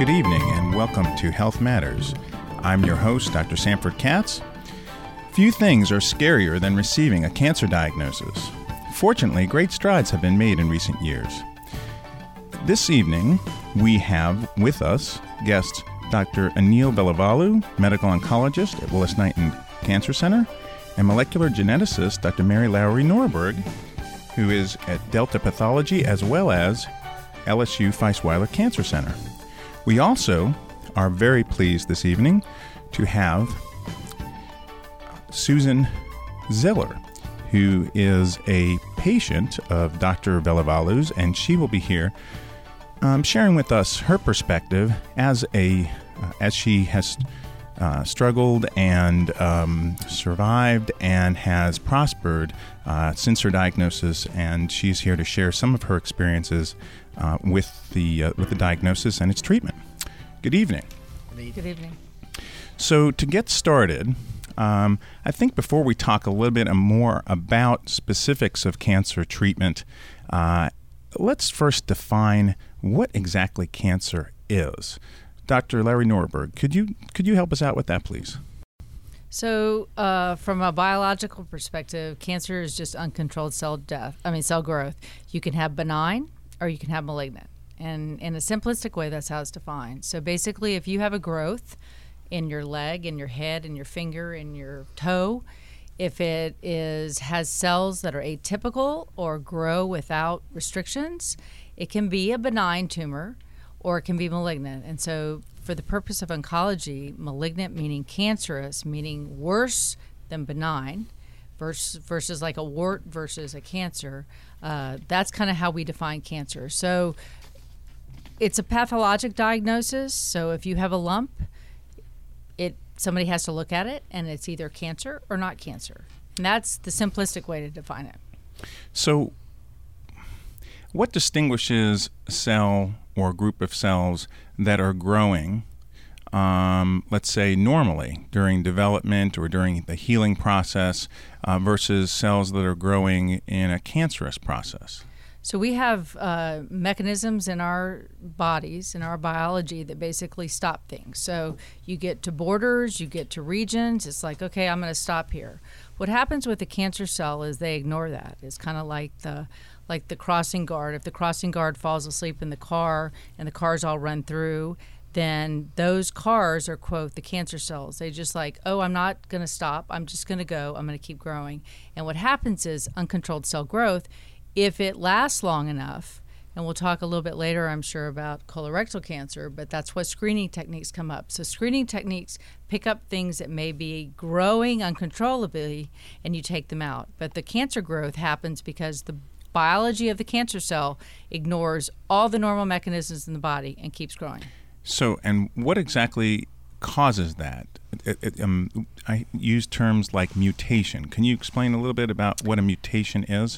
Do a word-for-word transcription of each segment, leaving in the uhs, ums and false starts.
Good evening and welcome to Health Matters. I'm your host, Doctor Sanford Katz. Few things are scarier than receiving a cancer diagnosis. Fortunately, great strides have been made in recent years. This evening, we have with us guests Doctor Anil Bellivalu, medical oncologist at Willis-Knighton Cancer Center, and molecular geneticist Doctor Mary Lowry Norberg, who is at Delta Pathology as well as L S U Feisweiler Cancer Center. We also are very pleased this evening to have Susan Ziller, who is a patient of Doctor Bellivalu's, and she will be here um, sharing with us her perspective as a uh, as she has uh, struggled and um, survived and has prospered uh, since her diagnosis, and she's here to share some of her experiences uh, with the uh, with the diagnosis and its treatment. Good evening. Good evening. So to get started, um, I think before we talk a little bit more about specifics of cancer treatment, uh, let's first define what exactly cancer is. Doctor Larry Norberg, could you could you help us out with that, please? So, uh, from a biological perspective, cancer is just uncontrolled cell death. I mean, cell growth. You can have benign or you can have malignant. And in a simplistic way, that's how it's defined. So basically, if you have a growth in your leg, in your head, in your finger, in your toe, if it is has cells that are atypical or grow without restrictions, it can be a benign tumor or it can be malignant. And so for the purpose of oncology, malignant meaning cancerous, meaning worse than benign, versus, versus like a wart versus a cancer, uh, that's kind of how we define cancer. So it's a pathologic diagnosis. So if you have a lump, it somebody has to look at it, and it's either cancer or not cancer. And that's the simplistic way to define it. So what distinguishes a cell or group of cells that are growing, um, let's say normally during development or during the healing process uh, versus cells that are growing in a cancerous process? So we have uh, mechanisms in our bodies, in our biology, that basically stop things. So you get to borders, you get to regions. It's like, okay, I'm going to stop here. What happens with the cancer cell is they ignore that. It's kind of like the like the crossing guard. If the crossing guard falls asleep in the car and the cars all run through, then those cars are, quote, the cancer cells. They just like, oh, I'm not going to stop. I'm just going to go. I'm going to keep growing. And what happens is uncontrolled cell growth, if it lasts long enough, and we'll talk a little bit later, I'm sure, about colorectal cancer, but that's what screening techniques come up. So screening techniques pick up things that may be growing uncontrollably, and you take them out. But the cancer growth happens because the biology of the cancer cell ignores all the normal mechanisms in the body and keeps growing. So, and what exactly causes that? It, it, um, I use terms like mutation. Can you explain a little bit about what a mutation is?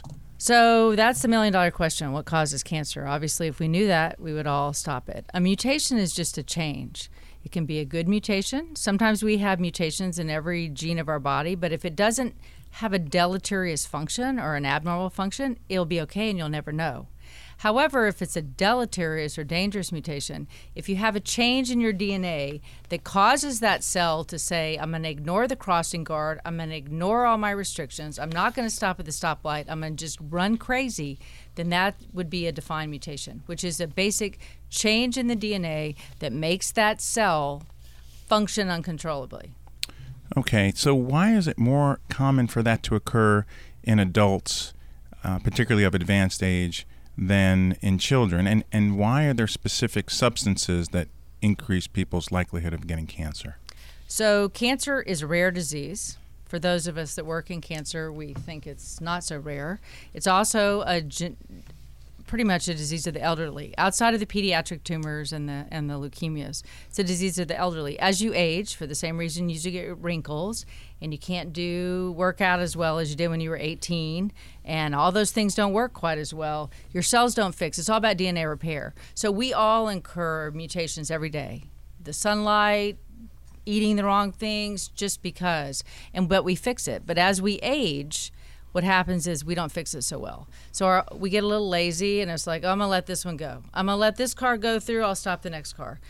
So that's the million dollar question. What causes cancer? Obviously, if we knew that, we would all stop it. A mutation is just a change. It can be a good mutation. Sometimes we have mutations in every gene of our body, but if it doesn't have a deleterious function or an abnormal function, it'll be okay and you'll never know. However, if it's a deleterious or dangerous mutation, if you have a change in your D N A that causes that cell to say, I'm going to ignore the crossing guard, I'm going to ignore all my restrictions, I'm not going to stop at the stoplight, I'm going to just run crazy, then that would be a defined mutation, which is a basic change in the D N A that makes that cell function uncontrollably. Okay, so why is it more common for that to occur in adults, uh, particularly of advanced age, than in children? And, and why are there specific substances that increase people's likelihood of getting cancer? So cancer is a rare disease. For those of us that work in cancer, we think it's not so rare. It's also a gen- pretty much a disease of the elderly. Outside of the pediatric tumors and the and the leukemias, it's a disease of the elderly. As you age, for the same reason you get wrinkles, and you can't do workout as well as you did when you were eighteen, and all those things don't work quite as well. Your cells don't fix. It's all about D N A repair. So we all incur mutations every day. The sunlight, eating the wrong things, just because. And but we fix it. But as we age, what happens is we don't fix it so well. So our, we get a little lazy, and it's like, oh, I'm going to let this one go. I'm going to let this car go through. I'll stop the next car.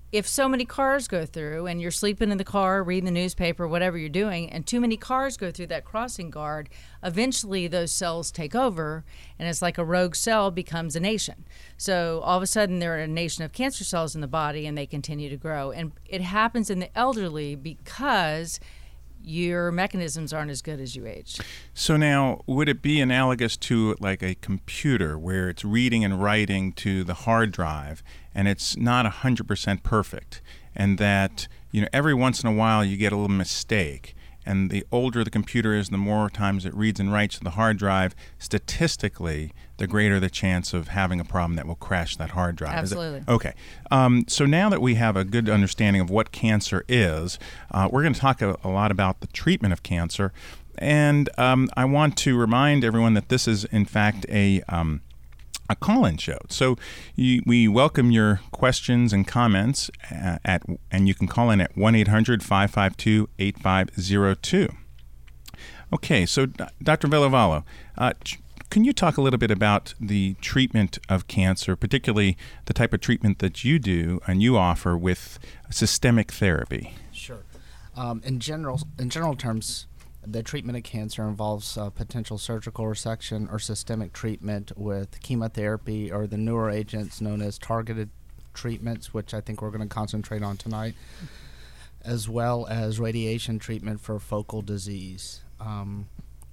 if so many cars go through and you're sleeping in the car, reading the newspaper, whatever you're doing, and too many cars go through that crossing guard, eventually those cells take over, and it's like a rogue cell becomes a nation. So all of a sudden there are a nation of cancer cells in the body, and they continue to grow. And it happens in the elderly because your mechanisms aren't as good as you age. So now, would it be analogous to like a computer where it's reading and writing to the hard drive and it's not one hundred percent perfect, and that, you know, every once in a while you get a little mistake, and the older the computer is, the more times it reads and writes to the hard drive, statistically, the greater the chance of having a problem that will crash that hard drive. Absolutely. Is it? Okay. Um, so now that we have a good understanding of what cancer is, uh, we're going to talk a, a lot about the treatment of cancer. And um, I want to remind everyone that this is, in fact, a... Um, a call-in show. So you, we welcome your questions and comments uh, at, and you can call in at one eight hundred, five five two, eight five zero two. Okay, so Doctor Villavalo, uh, can you talk a little bit about the treatment of cancer, particularly the type of treatment that you do and you offer with systemic therapy? Sure. Um, in general, in general terms, the treatment of cancer involves uh, potential surgical resection or systemic treatment with chemotherapy or the newer agents known as targeted treatments, which I think we're going to concentrate on tonight, as well as radiation treatment for focal disease. Um,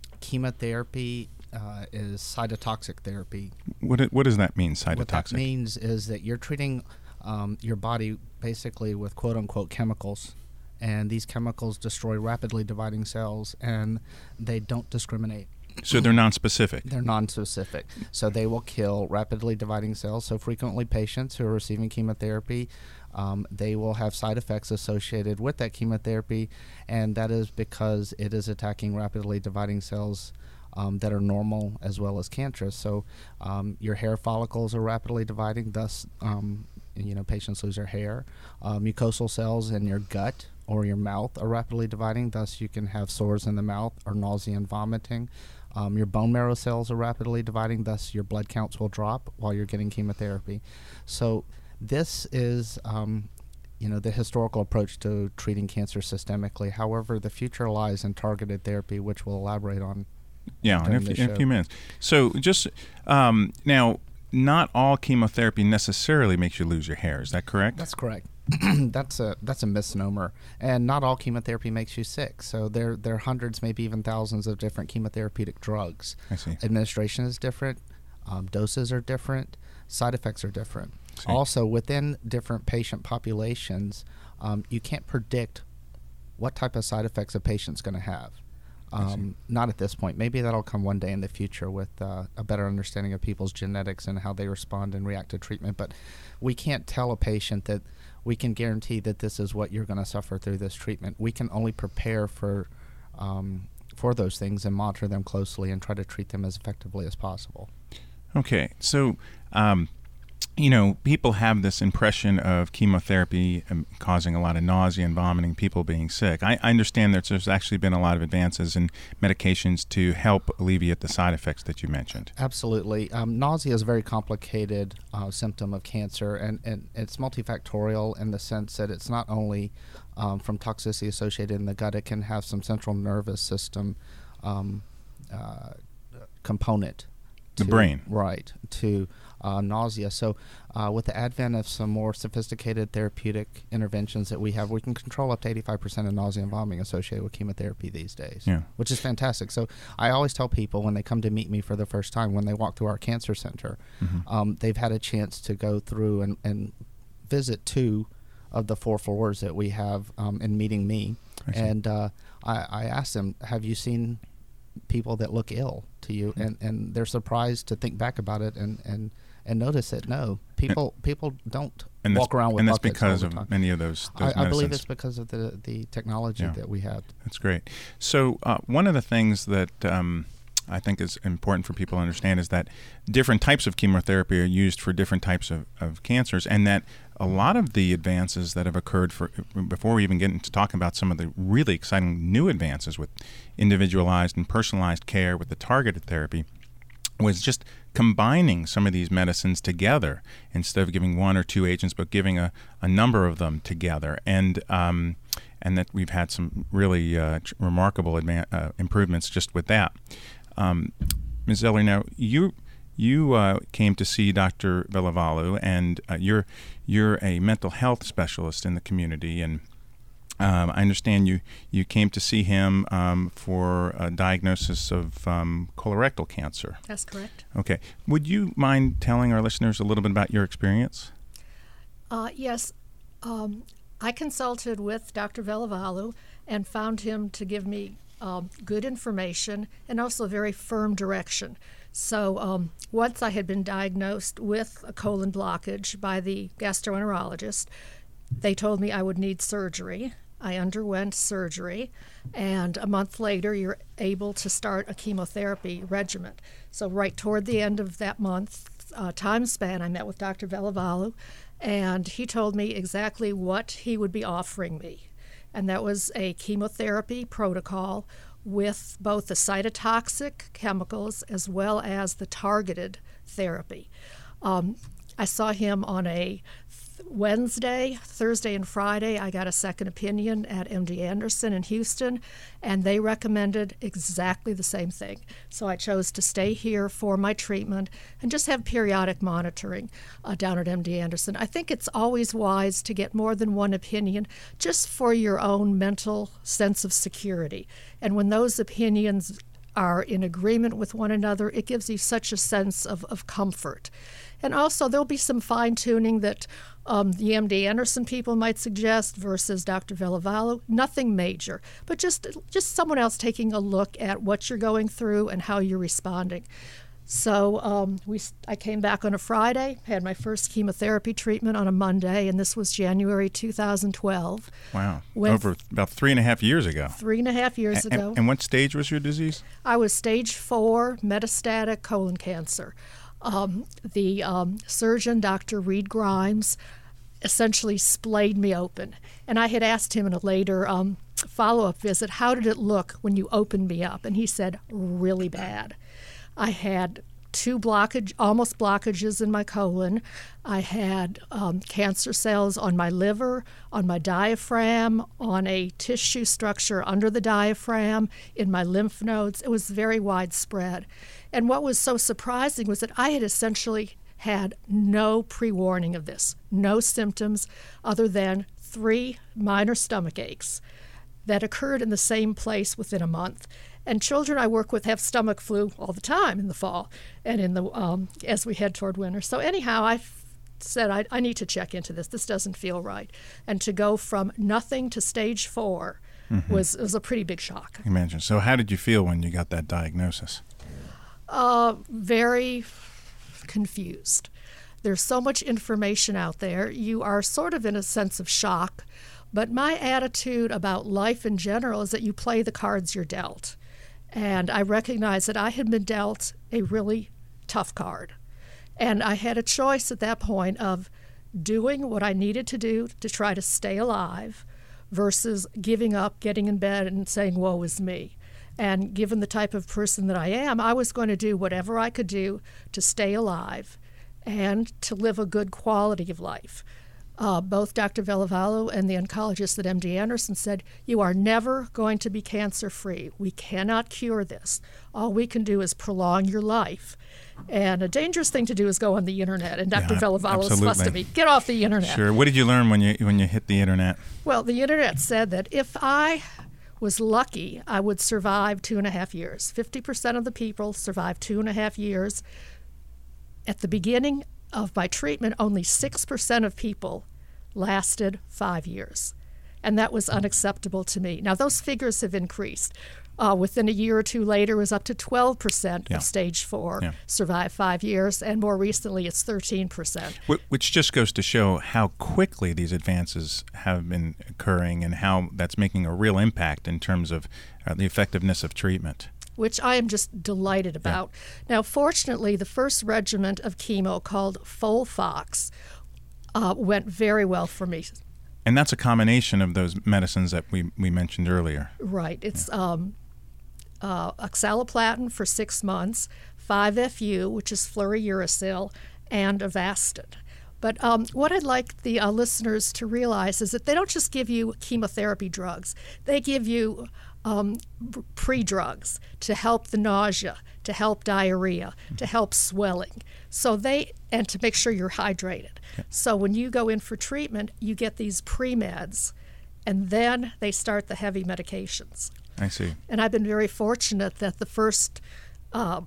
chemotherapy uh, is cytotoxic therapy. What what does that mean, cytotoxic? What that means is that you're treating um, your body basically with quote-unquote chemicals. And these chemicals destroy rapidly dividing cells, and they don't discriminate. So they're non-specific? They're non-specific. So they will kill rapidly dividing cells. So frequently patients who are receiving chemotherapy, um, they will have side effects associated with that chemotherapy, and that is because it is attacking rapidly dividing cells um, that are normal as well as cancerous. So um, your hair follicles are rapidly dividing, thus um, you know, patients lose their hair. Uh, mucosal cells in your gut or your mouth are rapidly dividing, thus you can have sores in the mouth or nausea and vomiting. Um, your bone marrow cells are rapidly dividing, thus your blood counts will drop while you're getting chemotherapy. So this is um, you know, the historical approach to treating cancer systemically. However, the future lies in targeted therapy, which we'll elaborate on. Yeah, in a, f- in a few minutes. So just um, now, not all chemotherapy necessarily makes you lose your hair. Is that correct? That's correct. that's a that's a misnomer, and not all chemotherapy makes you sick. So there there are hundreds, maybe even thousands of different chemotherapeutic drugs. I see. Administration is different, um, doses are different, side effects are different. Also, within different patient populations, um, you can't predict what type of side effects a patient's going to have. Um, not at this point. Maybe that'll come one day in the future with uh, a better understanding of people's genetics and how they respond and react to treatment. But we can't tell a patient that we can guarantee that this is what you're going to suffer through this treatment. We can only prepare for um, for those things and monitor them closely and try to treat them as effectively as possible. Okay, so um, you know, people have this impression of chemotherapy um, causing a lot of nausea and vomiting, people being sick. I, I understand that there's actually been a lot of advances in medications to help alleviate the side effects that you mentioned. Absolutely. Um, nausea is a very complicated uh, symptom of cancer, and, and it's multifactorial in the sense that it's not only um, from toxicity associated in the gut, it can have some central nervous system um, uh, component. The to, brain. Right, to uh, nausea. So uh, with the advent of some more sophisticated therapeutic interventions that we have, we can control up to eighty-five percent of nausea and vomiting associated with chemotherapy these days, yeah. which is fantastic. So I always tell people when they come to meet me for the first time, when they walk through our cancer center, mm-hmm. um, they've had a chance to go through and, and visit two of the four floors that we have um, in meeting me. And uh, I, I asked them, have you seen people that look ill to you? And, and they're surprised to think back about it and, and, and notice that no, people and, people don't walk around with and that's buckets because all the time. Of many of those, those I, I believe it's because of the, the technology yeah. that we have. That's great. So uh, one of the things that um, I think is important for people to understand is that different types of chemotherapy are used for different types of, of cancers, and that a lot of the advances that have occurred for before we even get into talking about some of the really exciting new advances with individualized and personalized care with the targeted therapy, was just combining some of these medicines together instead of giving one or two agents, but giving a, a number of them together. And um, and that we've had some really uh, tr- remarkable advan- uh, improvements just with that. Um, Miz Zeller, now you you uh, came to see Doctor Vellavalu, and uh, you're you're a mental health specialist in the community, and Um, I understand you, you came to see him um, for a diagnosis of um, colorectal cancer. That's correct. Okay. Would you mind telling our listeners a little bit about your experience? Uh, yes. Um, I consulted with Doctor Vellavalu and found him to give me um, good information and also very firm direction. So um, once I had been diagnosed with a colon blockage by the gastroenterologist, they told me I would need surgery. I underwent surgery, and a month later, you're able to start a chemotherapy regimen. So right toward the end of that month uh, time span, I met with Doctor Vellavalu, and he told me exactly what he would be offering me. And that was a chemotherapy protocol with both the cytotoxic chemicals as well as the targeted therapy. Um, I saw him on a Wednesday, Thursday, and Friday. I got a second opinion at M D Anderson in Houston, and they recommended exactly the same thing. So I chose to stay here for my treatment and just have periodic monitoring uh, down at M D Anderson. I think it's always wise to get more than one opinion just for your own mental sense of security. And when those opinions are in agreement with one another, it gives you such a sense of, of comfort. And also, there'll be some fine-tuning that um, the M D Anderson people might suggest versus Doctor Vellavalu. Nothing major, but just just someone else taking a look at what you're going through and how you're responding. So um, we, I came back on a Friday, had my first chemotherapy treatment on a Monday, and this was January two thousand twelve. Wow, over about three and a half years ago. Three and a half years a- ago. And, and what stage was your disease? I was stage four metastatic colon cancer. Um, the um, surgeon, Doctor Reed Grimes, essentially splayed me open. And I had asked him in a later um, follow-up visit, how did it look when you opened me up? And he said, really bad. I had two blockage, almost blockages in my colon. I had um, cancer cells on my liver, on my diaphragm, on a tissue structure under the diaphragm, in my lymph nodes. It was very widespread. And what was so surprising was that I had essentially had no pre-warning of this, no symptoms other than three minor stomach aches that occurred in the same place within a month. And children I work with have stomach flu all the time in the fall and in the um, as we head toward winter. So anyhow, I f- said I, I need to check into this. This doesn't feel right. And to go from nothing to stage four mm-hmm. was was a pretty big shock. Imagine. So how did you feel when you got that diagnosis? Uh, very confused. There's so much information out there. You are sort of in a sense of shock. But my attitude about life in general is that you play the cards you're dealt. And I recognized that I had been dealt a really tough card. And I had a choice at that point of doing what I needed to do to try to stay alive versus giving up, getting in bed and saying, woe is me. And given the type of person that I am, I was going to do whatever I could do to stay alive and to live a good quality of life. Uh, both Doctor Vellavalu and the oncologist at M D Anderson said, you are never going to be cancer-free. We cannot cure this. All we can do is prolong your life. And a dangerous thing to do is go on the internet. And Doctor Yeah, Vellavalu was fussed at me, get off the internet. Sure. What did you learn when you when you hit the internet? Well, the internet said that if I was lucky, I would survive two and a half years. fifty percent of the people survive two and a half years. At the beginning of my treatment, only six percent of people lasted five years. And that was unacceptable to me. Now, those figures have increased. Uh, within a year or two later, it was up to twelve percent yeah. of stage four yeah. survived five years, and more recently, it's thirteen percent. Which just goes to show how quickly these advances have been occurring and how that's making a real impact in terms of uh, the effectiveness of treatment. Which I am just delighted about. Yeah. Now, fortunately, the first regimen of chemo called FOLFOX uh, went very well for me. And that's a combination of those medicines that we, we mentioned earlier. Right. It's yeah. um, uh, oxaliplatin for six months, five F U, which is fluorouracil, and Avastin. But um, what I'd like the uh, listeners to realize is that they don't just give you chemotherapy drugs. They give you um, pre-drugs to help the nausea, to help diarrhea, to help swelling. So they and to make sure you're hydrated. Yeah. So when you go in for treatment, you get these pre-meds, and then they start the heavy medications. I see. And I've been very fortunate that the first uh,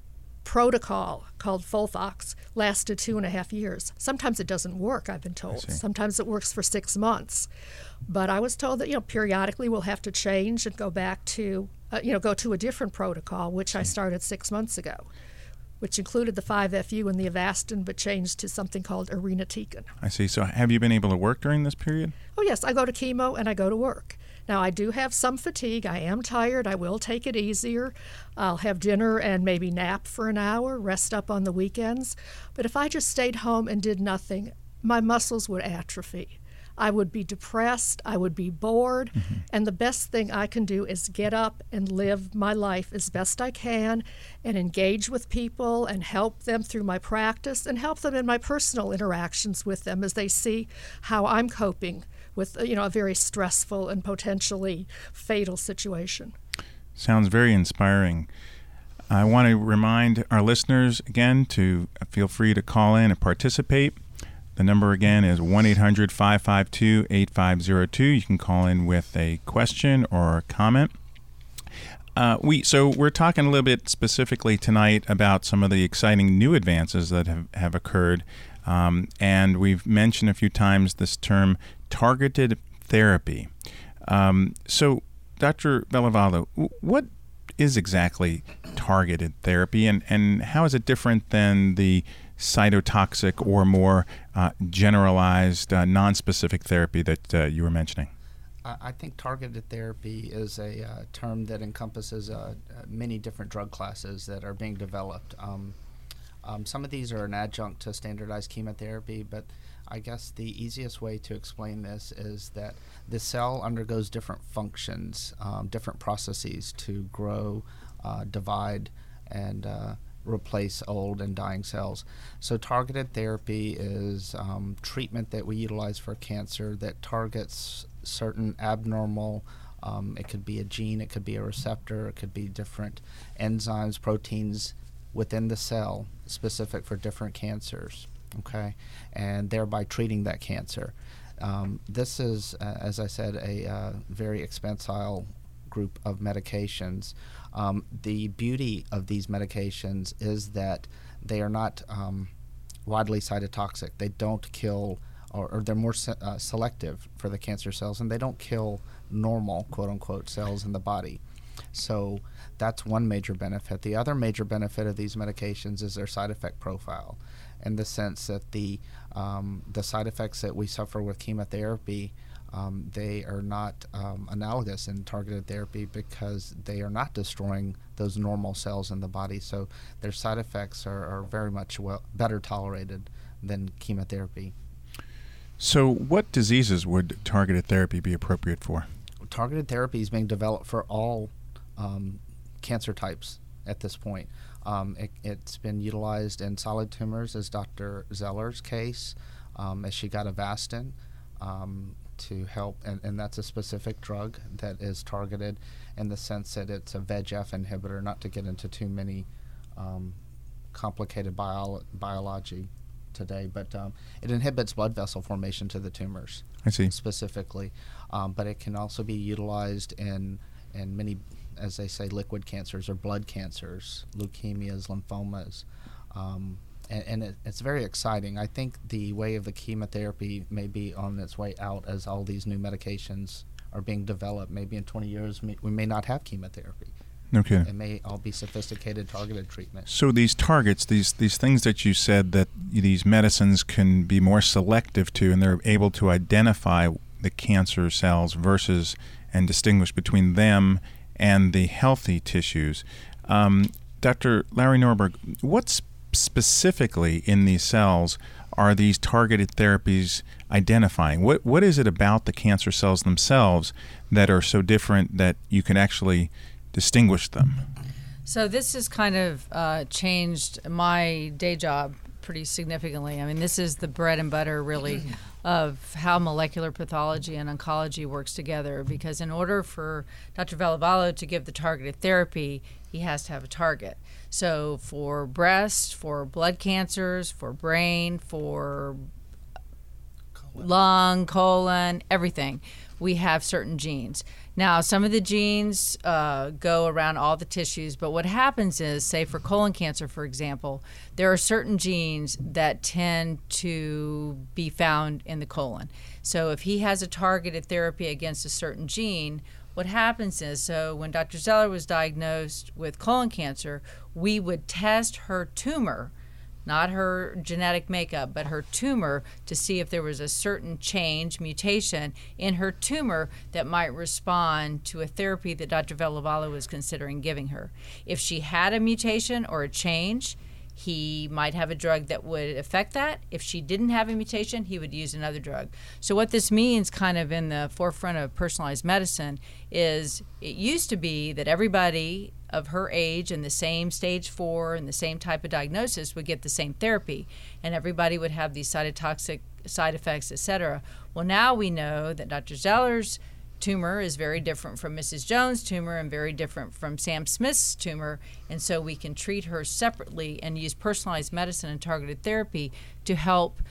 protocol called Folfox lasted two and a half years. Sometimes it doesn't work, I've been told. Sometimes it works for six months. But I was told that, you know, periodically we'll have to change and go back to, uh, you know, go to a different protocol, which I started six months ago, which included the five F U and the Avastin, but changed to something called irinotecan. I see. So have you been able to work during this period? Oh, yes. I go to chemo and I go to work. Now, I do have some fatigue. I am tired. I will take it easier. I'll have dinner and maybe nap for an hour, rest up on the weekends. But if I just stayed home and did nothing, my muscles would atrophy. I would be depressed. I would be bored. Mm-hmm. And the best thing I can do is get up and live my life as best I can and engage with people and help them through my practice and help them in my personal interactions with them as they see how I'm coping with, you know, a very stressful and potentially fatal situation. Sounds very inspiring. I want to remind our listeners again to feel free to call in and participate. The number again is one eight hundred five five two eight five zero two. You can call in with a question or a comment. Uh, we so we're talking a little bit specifically tonight about some of the exciting new advances that have, have occurred. Um, and we've mentioned a few times this term targeted therapy. Um, so, Doctor Bellavalo, what is exactly targeted therapy, and, and how is it different than the cytotoxic or more uh, generalized, uh, non-specific therapy that uh, you were mentioning? I think targeted therapy is a uh, term that encompasses uh, many different drug classes that are being developed. Um, um, some of these are an adjunct to standardized chemotherapy, but I guess the easiest way to explain this is that the cell undergoes different functions, um, different processes to grow, uh, divide, and uh, replace old and dying cells. So targeted therapy is um, treatment that we utilize for cancer that targets certain abnormal, um, it could be a gene, it could be a receptor, it could be different enzymes, proteins within the cell specific for different cancers, okay, and thereby treating that cancer. Um, this is, uh, as I said, a uh, very expansile group of medications. Um, the beauty of these medications is that they are not um, widely cytotoxic. They don't kill, or, or they're more se- uh, selective for the cancer cells, and they don't kill normal, quote-unquote, cells in the body. So that's one major benefit. The other major benefit of these medications is their side effect profile, in the sense that the um, the side effects that we suffer with chemotherapy, um, they are not um, analogous in targeted therapy because they are not destroying those normal cells in the body. So their side effects are, are very much well, better tolerated than chemotherapy. So what diseases would targeted therapy be appropriate for? Targeted therapy is being developed for all um, cancer types at this point. Um, it, it's been utilized in solid tumors, as Doctor Zeller's case, um, as she got Avastin um, to help, and, and that's a specific drug that is targeted in the sense that it's a V E G F inhibitor, not to get into too many um, complicated bio- biology today, but um, it inhibits blood vessel formation to the tumors. I see. Specifically. Um, but it can also be utilized in, in many, as they say, liquid cancers or blood cancers, leukemias, lymphomas. Um, and and it, it's very exciting. I think the way of the chemotherapy may be on its way out as all these new medications are being developed. Maybe in twenty years we may not have chemotherapy. Okay. It may all be sophisticated targeted treatment. So these targets, these these things that you said that these medicines can be more selective to, and they're able to identify the cancer cells versus and distinguish between them and the healthy tissues. Um, Doctor Larry Norberg, what specifically in these cells are these targeted therapies identifying? What what is it about the cancer cells themselves that are so different that you can actually distinguish them? So this has kind of uh, changed my day job pretty significantly. I mean, this is the bread and butter, really, of how molecular pathology and oncology works together, because in order for Doctor Vallovallo to give the targeted therapy, he has to have a target. So for breast, for blood cancers, for brain, for colon. lung, colon, everything, we have certain genes. Now, some of the genes uh, go around all the tissues, but what happens is, say for colon cancer, for example, there are certain genes that tend to be found in the colon. So if he has a targeted therapy against a certain gene, what happens is, so when Doctor Zeller was diagnosed with colon cancer, we would test her tumor, not her genetic makeup, but her tumor, to see if there was a certain change, mutation in her tumor that might respond to a therapy that Doctor Vallovallo was considering giving her. If she had a mutation or a change, he might have a drug that would affect that. If she didn't have a mutation, he would use another drug. So what this means kind of in the forefront of personalized medicine is, it used to be that everybody of her age and the same stage four and the same type of diagnosis would get the same therapy, and everybody would have these cytotoxic side effects, et cetera. Well, now we know that Doctor Zeller's tumor is very different from Missus Jones' tumor and very different from Sam Smith's tumor, and so we can treat her separately and use personalized medicine and targeted therapy to help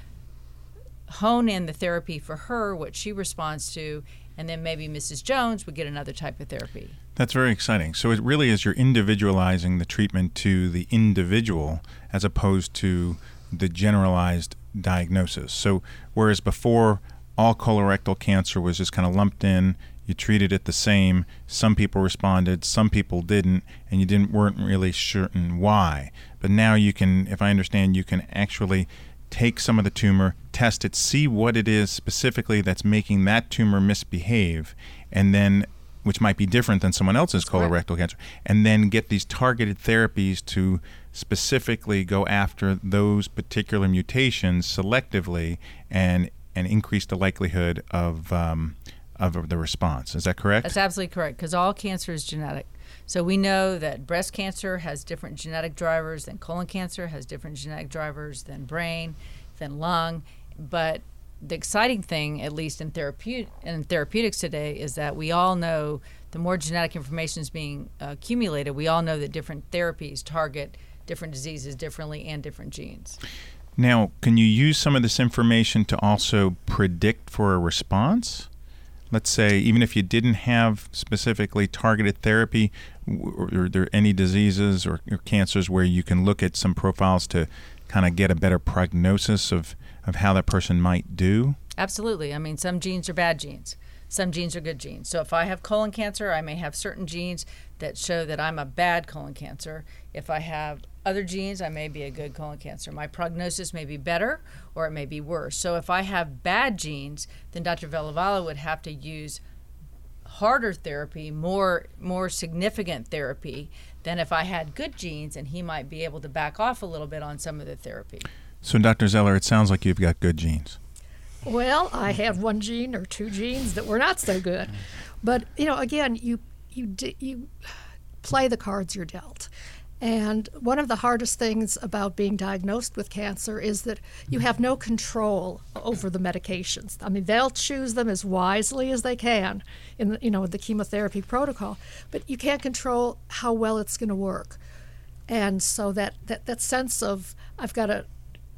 hone in the therapy for her, what she responds to, and then maybe Missus Jones would get another type of therapy. That's very exciting. So it really is, you're individualizing the treatment to the individual as opposed to the generalized diagnosis. So whereas before all colorectal cancer was just kind of lumped in, you treated it the same, some people responded, some people didn't, and you didn't weren't really certain why. But now you can, if I understand, you can actually take some of the tumor, test it, see what it is specifically that's making that tumor misbehave, and then, which might be different than someone else's That's colorectal correct. cancer, and then get these targeted therapies to specifically go after those particular mutations selectively and and increase the likelihood of um, of the response. Is that correct? That's absolutely correct, because all cancer is genetic. So we know that breast cancer has different genetic drivers than colon cancer, has different genetic drivers than brain, than lung. But the exciting thing, at least in, therapeut- in therapeutics today, is that we all know the more genetic information is being uh, accumulated, we all know that different therapies target different diseases differently and different genes. Now, can you use some of this information to also predict for a response? Let's say, even if you didn't have specifically targeted therapy, are there any diseases or, or cancers where you can look at some profiles to kind of get a better prognosis of, of how that person might do? Absolutely. I mean, some genes are bad genes. Some genes are good genes. So if I have colon cancer, I may have certain genes that show that I'm a bad colon cancer. If I have other genes, I may be a good colon cancer. My prognosis may be better or it may be worse. So if I have bad genes, then Doctor Vallovallo would have to use harder therapy, more more significant therapy than if I had good genes, and he might be able to back off a little bit on some of the therapy. So Doctor Zeller, it sounds like you've got good genes. Well, I have one gene or two genes that were not so good. But, you know, again, you you di- you play the cards you're dealt. And one of the hardest things about being diagnosed with cancer is that you have no control over the medications. I mean, they'll choose them as wisely as they can in the, you know, the chemotherapy protocol, but you can't control how well it's going to work. And so that, that, that sense of I've got to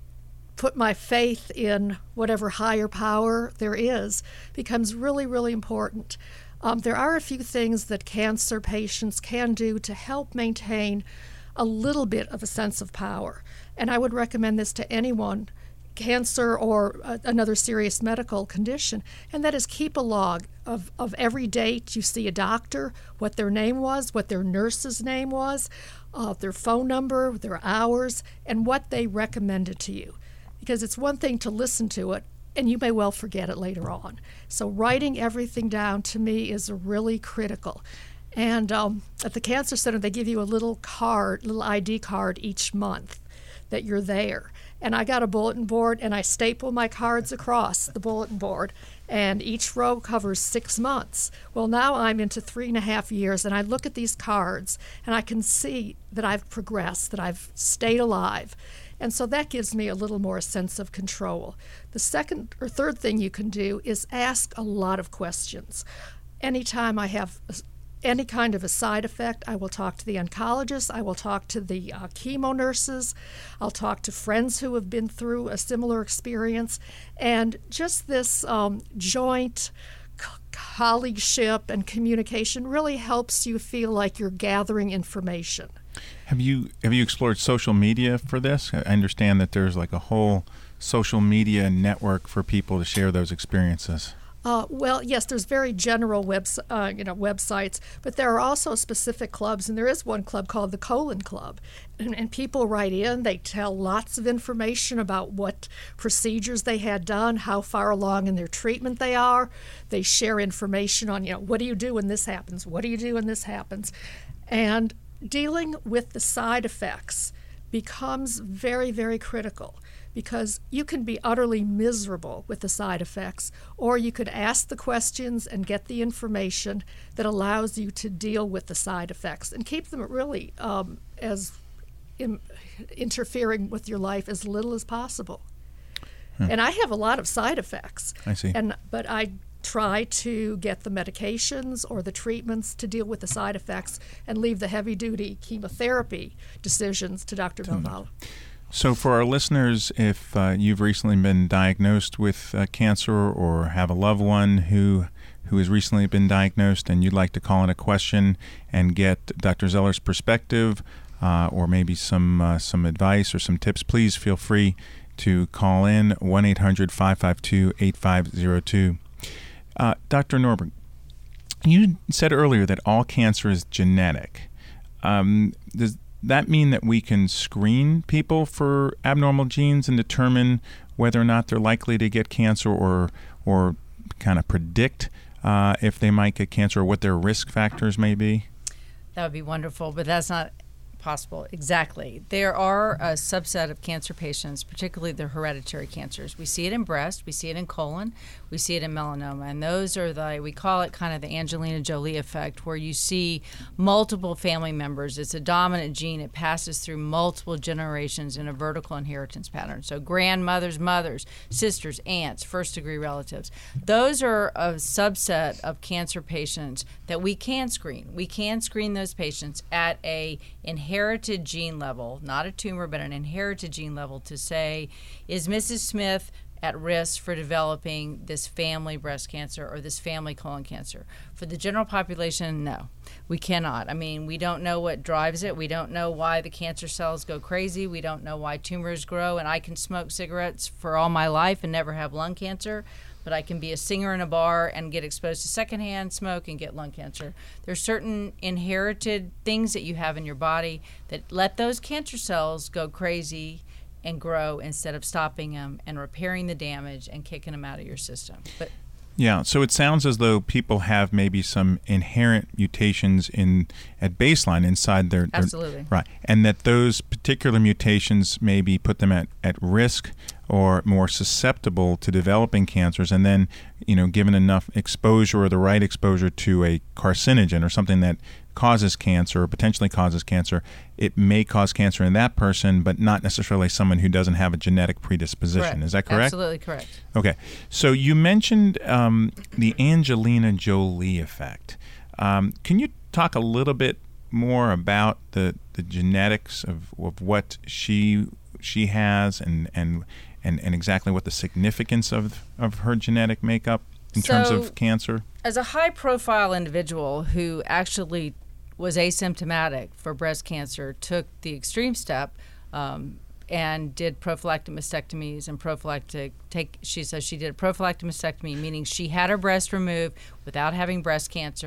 put my faith in whatever higher power there is becomes really, really important. Um, there are a few things that cancer patients can do to help maintain a little bit of a sense of power. And I would recommend this to anyone, cancer or uh, another serious medical condition, and that is keep a log of, of every date you see a doctor, what their name was, what their nurse's name was, uh, their phone number, their hours, and what they recommended to you. Because it's one thing to listen to it, and you may well forget it later on. So writing everything down, to me, is really critical. And um, at the Cancer Center, they give you a little card, little I D card each month. that you're there. And I got a bulletin board, and I staple my cards across the bulletin board, and each row covers six months. Well, now I'm into three and a half years, and I look at these cards, and I can see that I've progressed, that I've stayed alive. And so that gives me a little more sense of control. The second or third thing you can do is ask a lot of questions. Anytime I have any kind of a side effect, I will talk to the oncologist, I will talk to the uh, chemo nurses, I'll talk to friends who have been through a similar experience, and just this um, joint co- colleagueship and communication really helps you feel like you're gathering information. Have you have you explored social media for this? I understand that there's like a whole social media network for people to share those experiences. Uh, well, yes, there's very general webs, uh, you know, websites, but there are also specific clubs, and there is one club called the Colon Club, and, and people write in. They tell lots of information about what procedures they had done, how far along in their treatment they are. They share information on, you know, what do you do when this happens? What do you do when this happens? And dealing with the side effects becomes very, very critical, because you can be utterly miserable with the side effects, or you could ask the questions and get the information that allows you to deal with the side effects and keep them really um, as in, interfering with your life as little as possible. Hmm. And I have a lot of side effects. I see. And but I try to get the medications or the treatments to deal with the side effects and leave the heavy-duty chemotherapy decisions to Doctor Valvalo. So for our listeners, if uh, you've recently been diagnosed with uh, cancer or have a loved one who who has recently been diagnosed and you'd like to call in a question and get Doctor Zeller's perspective uh, or maybe some uh, some advice or some tips, please feel free to call in one eight hundred five five two eight five zero two. Uh, Doctor Norberg, you said earlier that all cancer is genetic. Um, does that mean that we can screen people for abnormal genes and determine whether or not they're likely to get cancer, or or kind of predict uh, if they might get cancer or what their risk factors may be? That would be wonderful, but that's not possible. Exactly. There are a subset of cancer patients, particularly the hereditary cancers. We see it in breast, we see it in colon, we see it in melanoma, and those are the, we call it kind of the Angelina Jolie effect, where you see multiple family members. It's a dominant gene. It passes through multiple generations in a vertical inheritance pattern. So grandmothers, mothers, sisters, aunts, first-degree relatives. Those are a subset of cancer patients that we can screen. We can screen those patients at a inherited inherited gene level, not a tumor, but an inherited gene level, to say, is Missus Smith at risk for developing this family breast cancer or this family colon cancer? For the general population, no, we cannot. I mean, we don't know what drives it. We don't know why the cancer cells go crazy. We don't know why tumors grow. And I can smoke cigarettes for all my life and never have lung cancer, but I can be a singer in a bar and get exposed to secondhand smoke and get lung cancer. There's certain inherited things that you have in your body that let those cancer cells go crazy and grow instead of stopping them and repairing the damage and kicking them out of your system. But yeah, so it sounds as though people have maybe some inherent mutations in at baseline inside their, their absolutely right, and that those particular mutations maybe put them at, at risk or more susceptible to developing cancers, and then, you know, given enough exposure or the right exposure to a carcinogen or something that causes cancer or potentially causes cancer, it may cause cancer in that person, but not necessarily someone who doesn't have a genetic predisposition. Correct. Is that correct? Absolutely correct. Okay. So you mentioned um, the Angelina Jolie effect. Um, can you talk a little bit more about the, the genetics of, of what she she has and, and and and exactly what the significance of, of her genetic makeup in so, terms of cancer? As a high-profile individual who actually was asymptomatic for breast cancer, took the extreme step um, and did prophylactic mastectomies and prophylactic take. She says she did a prophylactic mastectomy, meaning she had her breast removed without having breast cancer,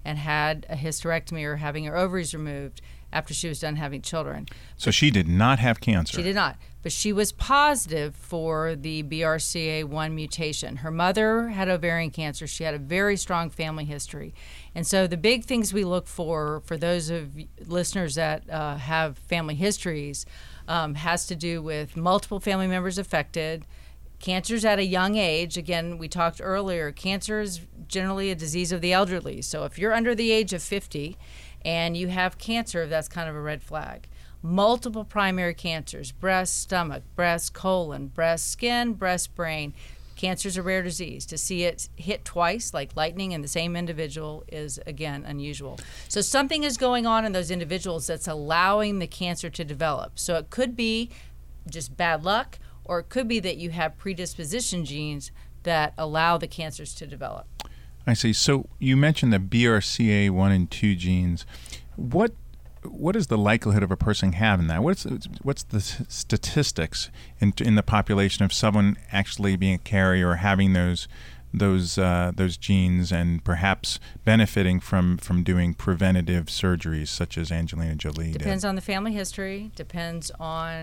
and had a hysterectomy or having her ovaries removed after she was done having children. So she did not have cancer. She did not, but she was positive for the B R C A one mutation. Her mother had ovarian cancer. She had a very strong family history. And so the big things we look for, for those of listeners that uh, have family histories, um, has to do with multiple family members affected, cancers at a young age. Again, we talked earlier, cancer is generally a disease of the elderly. So if you're under the age of fifty and you have cancer, that's kind of a red flag. Multiple primary cancers, breast, stomach, breast, colon, breast, skin, breast, brain. Cancer is a rare disease. To see it hit twice, like lightning, in the same individual is, again, unusual. So something is going on in those individuals that's allowing the cancer to develop. So it could be just bad luck, or it could be that you have predisposition genes that allow the cancers to develop. I see. So you mentioned the B R C A one and two genes. What what is the likelihood of a person having that? What's what's the statistics in in the population of someone actually being a carrier or having those those uh, those genes and perhaps benefiting from, from doing preventative surgeries such as Angelina Jolie Depends did? on the family history. Depends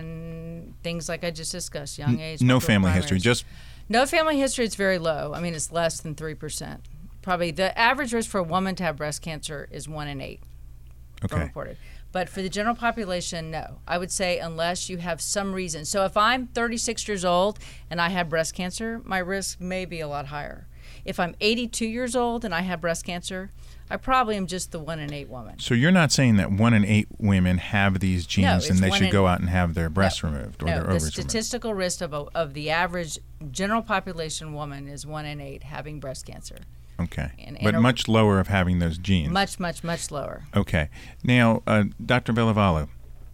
on things like I just discussed, young age. No multiple family primaries. history, just No family history, it's very low. I mean, it's less than three percent. Probably the average risk for a woman to have breast cancer is one in eight. okay. Reported. But for the general population, no. I would say unless you have some reason. So if I'm thirty-six years old and I have breast cancer, my risk may be a lot higher. If I'm eighty-two years old and I have breast cancer, I probably am just the one in eight woman. So you're not saying that one in eight women have these genes No, and it's they one should in- go out and have their breasts No. removed or No, their the ovaries removed? statistical risk of, a, of the average general population woman is one in eight having breast cancer. Okay, And- and but a- much lower of having those genes. Much, much, much lower. Okay. Now, uh, Doctor Villavalu,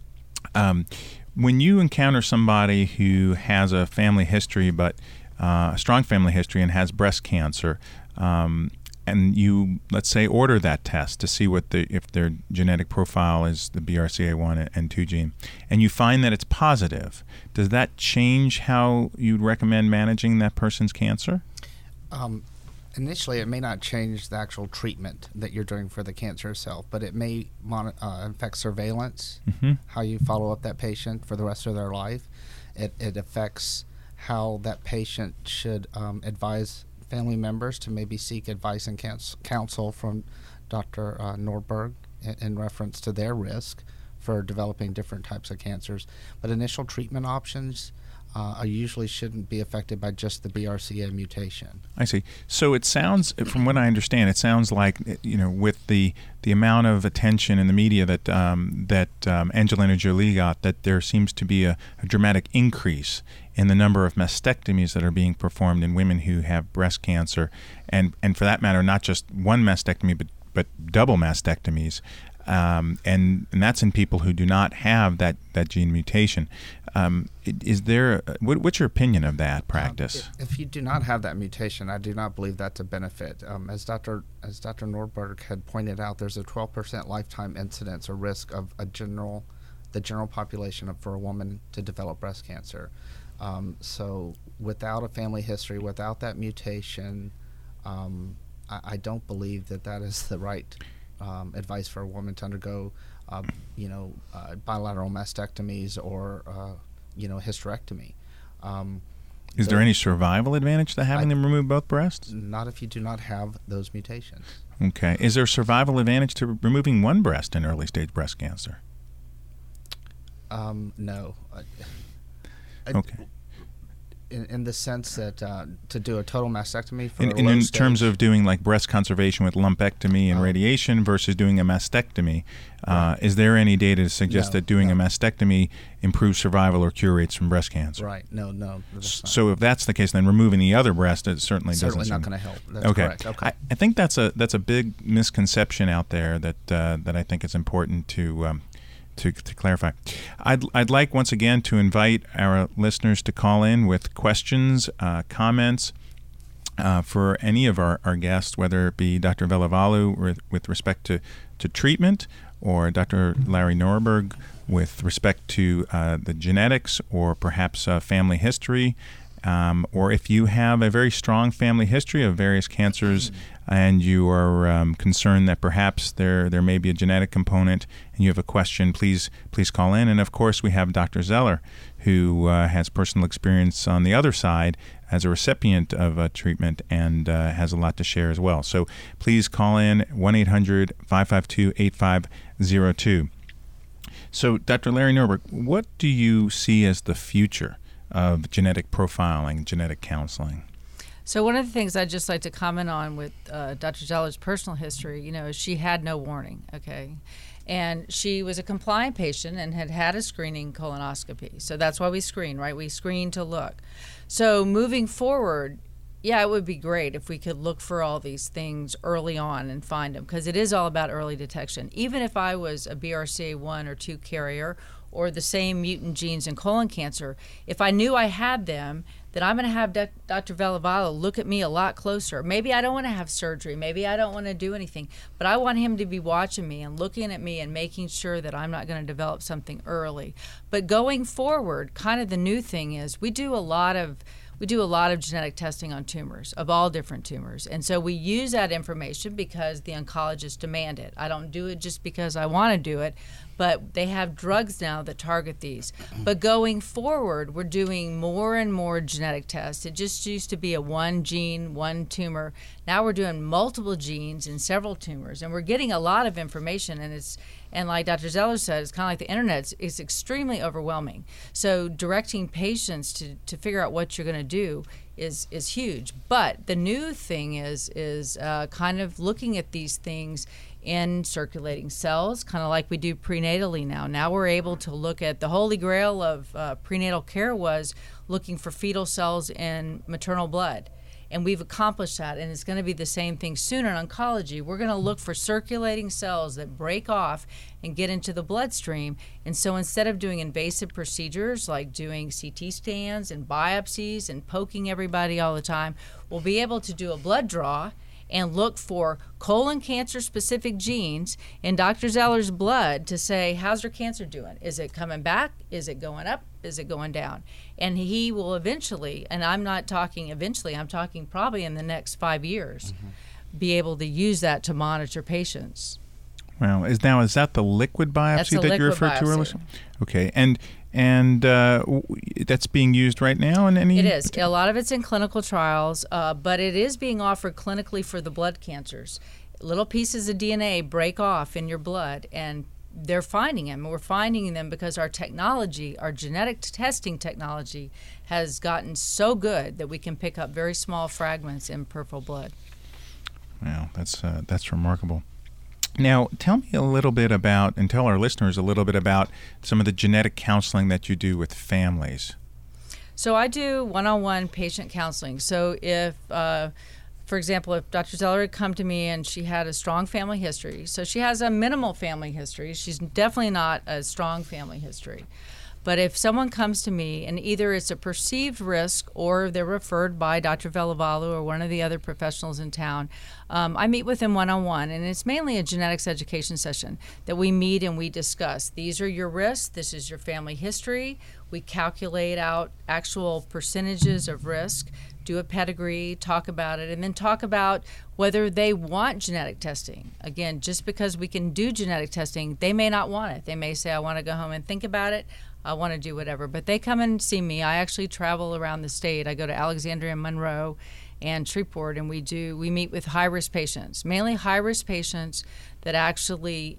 um, when you encounter somebody who has a family history, but uh, a strong family history and has breast cancer, um, and you, let's say, order that test to see what the if their genetic profile is the B R C A one and two gene, and you find that it's positive, does that change how you'd recommend managing that person's cancer? Um, initially, it may not change the actual treatment that you're doing for the cancer itself, but it may mon- uh, affect surveillance, Mm-hmm. how you follow up that patient for the rest of their life. It, it affects how that patient should um, advise family members to maybe seek advice and cans- counsel from Doctor Uh, Norberg in, in reference to their risk for developing different types of cancers. But initial treatment options uh, usually shouldn't be affected by just the B R C A mutation. I see. So it sounds, from what I understand, it sounds like, you know, with the the amount of attention in the media that um, that um, Angelina Jolie got, that there seems to be a, a dramatic increase in the number of mastectomies that are being performed in women who have breast cancer, and and for that matter, not just one mastectomy, but but double mastectomies. Um, and, and that's in people who do not have that, that gene mutation. Um, is there, what, what's your opinion of that practice? Um, if, if you do not have that mutation, I do not believe that's a benefit. Um, as Doctor as Doctor Norberg had pointed out, there's a twelve percent lifetime incidence or risk of a general, the general population of, for a woman to develop breast cancer. Um, so without a family history, without that mutation, um, I, I don't believe that that is the right Um, advice for a woman to undergo, uh, you know, uh, bilateral mastectomies or, uh, you know, hysterectomy. Um, Is there any survival advantage to having I- them remove both breasts? Not if you do not have those mutations. Okay. Is there survival advantage to removing one breast in early stage breast cancer? Um, no. Uh, I- Okay. In, in the sense that uh, to do a total mastectomy for In, a in, low in stage, terms of doing like breast conservation with lumpectomy and Oh. radiation versus doing a mastectomy, uh, is there any data to suggest No, that doing no. a mastectomy improves survival or cure rates from breast cancer? right? No, no. That's not, So if that's the case, then removing the other breast it certainly, certainly doesn't not seem- going to help. That's okay. correct. Okay. I, I think that's a that's a big misconception out there that uh, that I think is important to um, to to clarify. I'd I'd like once again to invite our listeners to call in with questions, uh, comments uh, for any of our, our guests, whether it be Doctor Villavalu with, with respect to, to treatment, or Doctor Larry Norberg with respect to uh, the genetics, or perhaps uh, family history. Um, or if you have a very strong family history of various cancers and you are um, concerned that perhaps there there may be a genetic component, and you have a question, please please call in. And of course, we have Doctor Zeller, who uh, has personal experience on the other side as a recipient of a treatment and uh, has a lot to share as well. So please call in one eight hundred five five two eight five zero two. So, Doctor Larry Norberg, what do you see as the future of genetic profiling, genetic counseling? So one of the things I'd just like to comment on with uh, Doctor Zeller's personal history, you know, is she had no warning, okay? And she was a compliant patient and had had a screening colonoscopy. So that's why we screen, right? We screen to look. So moving forward, yeah, it would be great if we could look for all these things early on and find them, because it is all about early detection. Even if I was a B R C A one or two carrier or the same mutant genes in colon cancer, if I knew I had them, then I'm going to have Doctor Vallavalo look at me a lot closer. Maybe I don't want to have surgery. Maybe I don't want to do anything. But I want him to be watching me and looking at me and making sure that I'm not going to develop something early. But going forward, kind of the new thing is we do a lot of We do a lot of genetic testing on tumors, of all different tumors. And so we use that information because the oncologists demand it. I don't do it just because I want to do it, but they have drugs now that target these. But going forward, we're doing more and more genetic tests. It just used to be a one gene, one tumor. Now we're doing multiple genes in several tumors, and we're getting a lot of information. And it's and like Doctor Zeller said, it's kind of like the internet. It's, it's extremely overwhelming. So directing patients to, to figure out what you're going to do is is huge. But the new thing is is uh, kind of looking at these things in circulating cells, kind of like we do prenatally now. Now we're able to look at the holy grail of uh, prenatal care was looking for fetal cells in maternal blood. And we've accomplished that, and it's going to be the same thing soon in oncology. We're going to look for circulating cells that break off and get into the bloodstream. And so instead of doing invasive procedures like doing C T scans and biopsies and poking everybody all the time, we'll be able to do a blood draw and look for colon cancer specific genes in Doctor Zeller's blood to say, how's her cancer doing? Is it coming back? Is it going up? Is it going down? And he will eventually, and I'm not talking eventually, I'm talking probably in the next five years, mm-hmm. be able to use that to monitor patients. Well, is now is that the liquid biopsy that you referred to earlier? Okay, and and uh, that's being used right now in any? It is. A lot of it's in clinical trials, uh, but it is being offered clinically for the blood cancers. Little pieces of D N A break off in your blood, and they're finding them. We're finding them because our technology, our genetic testing technology, has gotten so good that we can pick up very small fragments in peripheral blood. Wow, that's uh, that's remarkable. Now, tell me a little bit about, and tell our listeners a little bit about some of the genetic counseling that you do with families. So I do one-on-one patient counseling. So if, uh, for example, if Doctor Zeller had come to me and she had a strong family history, so she has a minimal family history, she's definitely not a strong family history. But if someone comes to me and either it's a perceived risk or they're referred by Doctor Vallavalo or one of the other professionals in town, um, I meet with them one-on-one, and it's mainly a genetics education session that we meet and we discuss. These are your risks. This is your family history. We calculate out actual percentages of risk, do a pedigree, talk about it, and then talk about whether they want genetic testing. Again, just because we can do genetic testing, they may not want it. They may say, I want to go home and think about it. I want to do whatever. But they come and see me. I actually travel around the state. I go to Alexandria and Monroe and Shreveport, and we do we meet with high-risk patients, mainly high-risk patients that actually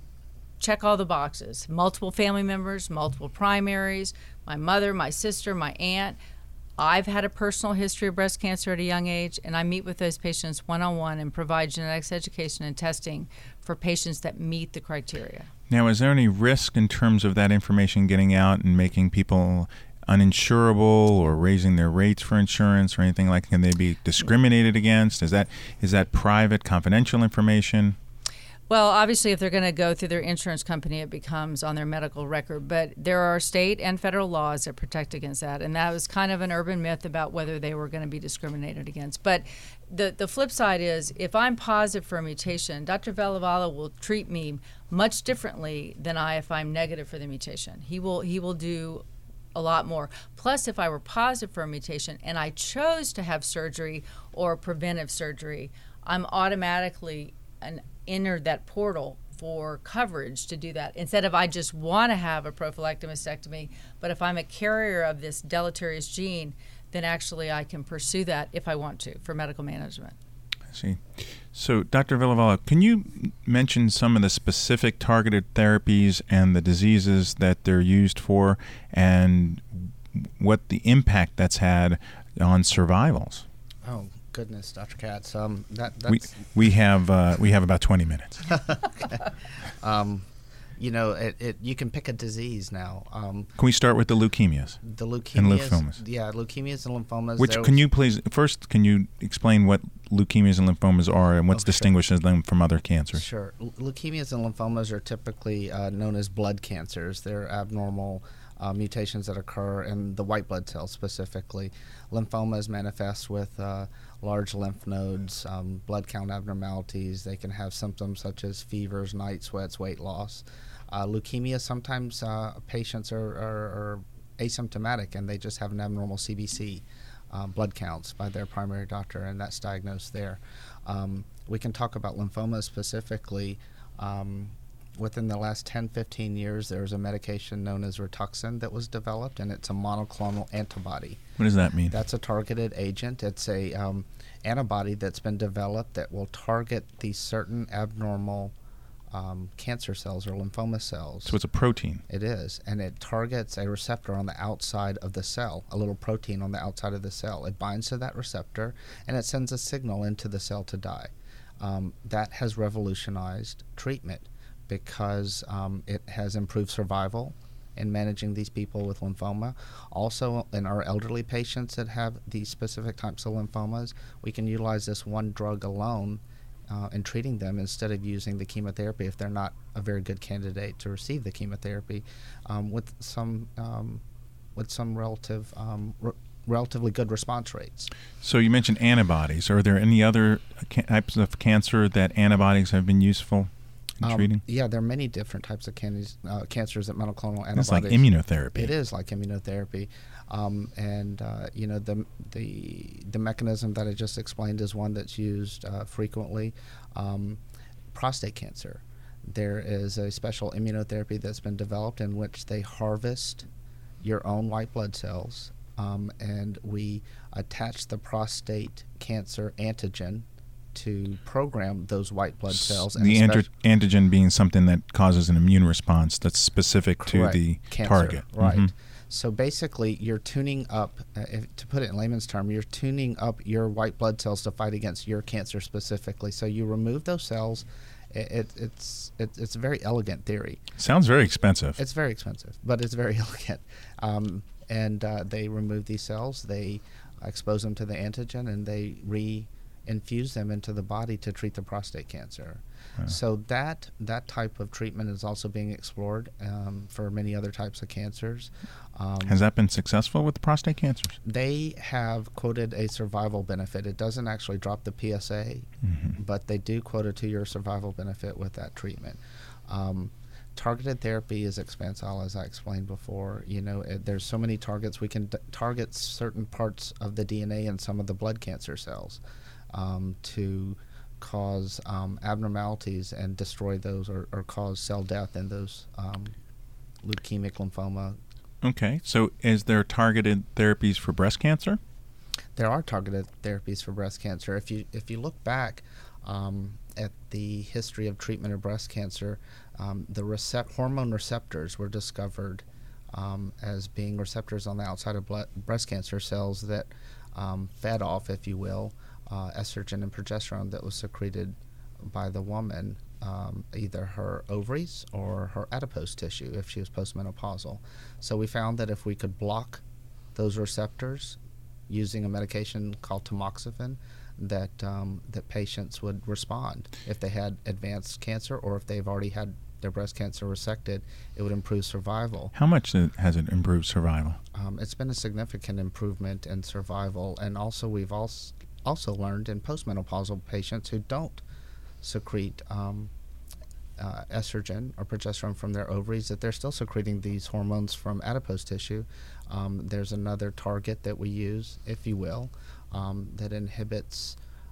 check all the boxes. Multiple family members, multiple primaries, my mother, my sister, my aunt. I've had a personal history of breast cancer at a young age, and I meet with those patients one-on-one and provide genetics education and testing for patients that meet the criteria. Now, is there any risk in terms of that information getting out and making people uninsurable or raising their rates for insurance or anything like that? Can they be discriminated against? Is that is that private, confidential information? Well, obviously, if they're going to go through their insurance company, it becomes on their medical record. But there are state and federal laws that protect against that. And that was kind of an urban myth about whether they were going to be discriminated against. But the, the flip side is, if I'm positive for a mutation, Doctor Vallavalo will treat me much differently than I if I'm negative for the mutation. He will he will do a lot more. Plus, if I were positive for a mutation and I chose to have surgery or preventive surgery, I'm automatically an enter that portal for coverage to do that. Instead of I just want to have a prophylactic mastectomy, but if I'm a carrier of this deleterious gene, then actually I can pursue that if I want to for medical management. I see. So, Doctor Villavala, can you mention some of the specific targeted therapies and the diseases that they're used for, and what the impact that's had on survivals? Oh goodness, Doctor Katz. Um, that we that's we have uh, we have about twenty minutes. okay. Um, you know, it, it you can pick a disease now. Um, can we start with the leukemias? The leukemias and lymphomas. Yeah, leukemias and lymphomas. Which can you please first can you explain what leukemias and lymphomas are and what Oh, distinguishes sure. them from other cancers? Sure. L- leukemias and lymphomas are typically uh, known as blood cancers. They're abnormal uh, mutations that occur in the white blood cells specifically. Lymphomas manifest with uh, large lymph nodes, um, blood count abnormalities. They can have symptoms such as fevers, night sweats, weight loss. Uh, leukemia, sometimes uh, patients are, are, are asymptomatic and they just have an abnormal C B C. Uh, blood counts by their primary doctor, and that's diagnosed there. Um, we can talk about lymphoma specifically. Um, within the last ten, fifteen years, there was a medication known as Rituxan that was developed, and it's a monoclonal antibody. What does that mean? That's a targeted agent. It's a um, antibody that's been developed that will target these certain abnormal Um, cancer cells or lymphoma cells. So it's a protein. It is, and it targets a receptor on the outside of the cell, a little protein on the outside of the cell. It binds to that receptor, and it sends a signal into the cell to die. Um, that has revolutionized treatment because um, it has improved survival in managing these people with lymphoma. Also, in our elderly patients that have these specific types of lymphomas, we can utilize this one drug alone Uh, in treating them instead of using the chemotherapy if they're not a very good candidate to receive the chemotherapy, um, with some um, with some relative um, re- relatively good response rates. So you mentioned antibodies. Are there any other ca- types of cancer that antibodies have been useful in Um, treating? Yeah, there are many different types of can- uh, cancers that monoclonal antibodies. It's like immunotherapy. It is like immunotherapy, um, and uh, you know the the the mechanism that I just explained is one that's used uh, frequently. Um, prostate cancer, there is a special immunotherapy that's been developed in which they harvest your own white blood cells, um, and we attach the prostate cancer antigen to program those white blood cells. And The espec- anti- antigen being something that causes an immune response that's specific Correct. to the Cancer, target. right. Mhm. So basically, you're tuning up, uh, if, to put it in layman's term, you're tuning up your white blood cells to fight against your cancer specifically. So you remove those cells. It, it, it's it, it's a very elegant theory. Sounds very expensive. It's very expensive, but it's very elegant. Um, and uh, they remove these cells, they expose them to the antigen, and they re-infuse them into the body to treat the prostate cancer. Wow. So that that type of treatment is also being explored um, for many other types of cancers. Um, Has that been successful with prostate cancers? they have quoted a survival benefit. It doesn't actually drop the P S A, Mhm. but they do quote a two-year survival benefit with that treatment. Um, targeted therapy is expansile, as I explained before. You know, it, there's so many targets. We can d- target certain parts of the D N A in some of the blood cancer cells um, to cause um, abnormalities and destroy those, or, or cause cell death in those um, leukemic lymphoma. Okay. So is there targeted therapies for breast cancer? There are targeted therapies for breast cancer. If you if you look back um, at the history of treatment of breast cancer, um, the recept- hormone receptors were discovered um, as being receptors on the outside of blood- breast cancer cells that um, fed off, if you will, uh, estrogen and progesterone that was secreted by the woman, um, either her ovaries or her adipose tissue if she was postmenopausal. So we found that if we could block those receptors using a medication called tamoxifen, that um, that patients would respond. If they had advanced cancer or if they've already had their breast cancer resected, it would improve survival. How much has it improved survival? Um, it's been a significant improvement in survival, and also we've also also learned in postmenopausal patients who don't secrete um, uh, estrogen or progesterone from their ovaries, that they're still secreting these hormones from adipose tissue. Um, there's another target that we use, if you will, um, that inhibits